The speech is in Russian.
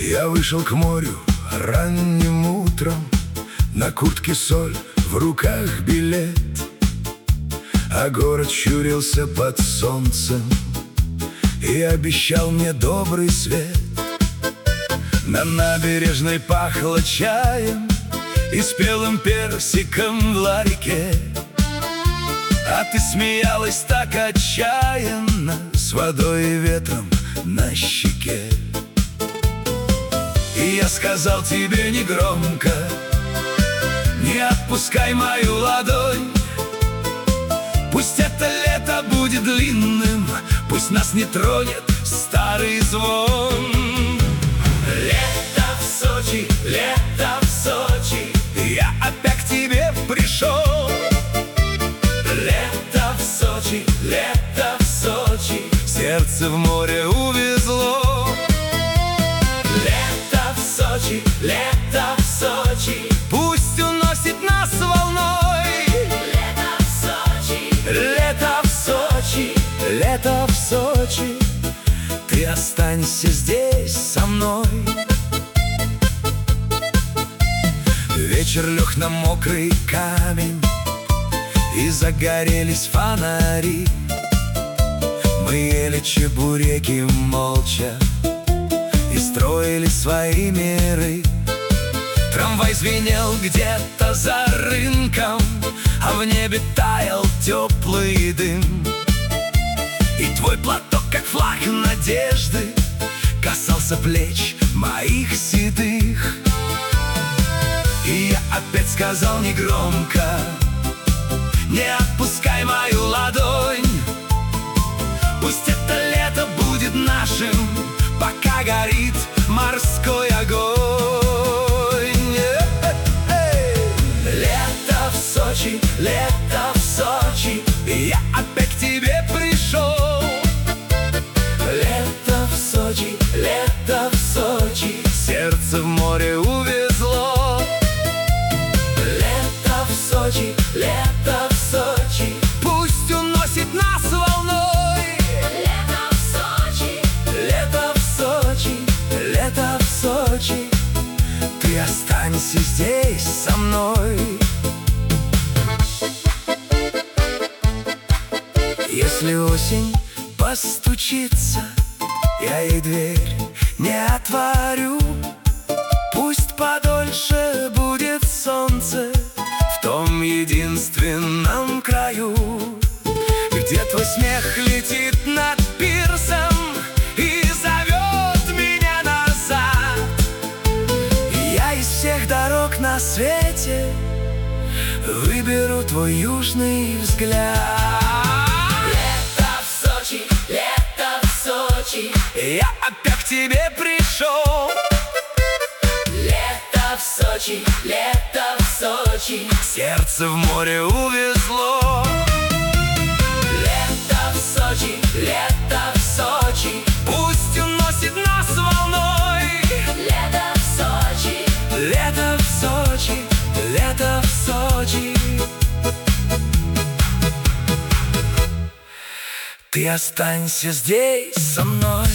Я вышел к морю ранним утром, на куртке соль, в руках билет, а город щурился под солнцем и обещал мне добрый свет. На набережной пахло чаем и спелым персиком в ларьке, а ты смеялась так отчаянно, с водой и ветром на щеке. И я сказал тебе негромко: не отпускай мою ладонь. Пусть это лето будет длинным, пусть нас не тронет старый звон. Лето в Сочи, лето в Сочи, я опять к тебе пришел. Лето в Сочи, лето в Сочи, сердце в море увезло. Лето в Сочи, лето в Сочи, пусть уносит нас волной. Лето в Сочи, лето в Сочи, лето в Сочи, ты останься здесь со мной. Вечер лег на мокрый камень, и загорелись фонари. Мы ели чебуреки молча и строили свои миры. Трамвай звенел где-то за рынком, а в небе таял теплый дым. И твой платок, как флаг надежды, касался плеч моих седых. И я опять сказал негромко: не отпускай мою ладонь. Пусть это лето будет нашим, пока горит морской огонь. Лето в Сочи, лето в Сочи, я опять к тебе пришел. Лето в Сочи, лето в Сочи, сердце в море увезло. Лето в Сочи, лето в Сочи, пусть уносит нас волной. Лето в Сочи, лето в Сочи, лето в Сочи, ты останься здесь со мной. Если осень постучится, я ей дверь не отворю. Пусть подольше будет солнце в том единственном краю, где твой смех летит над пирсом и зовет меня назад. Я из всех дорог на свете выберу твой южный взгляд. Лето в Сочи, лето в Сочи, я опять к тебе пришел. Лето в Сочи, лето в Сочи, сердце в море увезло. Лето в Сочи, лето в Сочи, пусть уносит нас волной. Лето в Сочи, лето в Сочи, лето в Сочи, ты останься здесь со мной.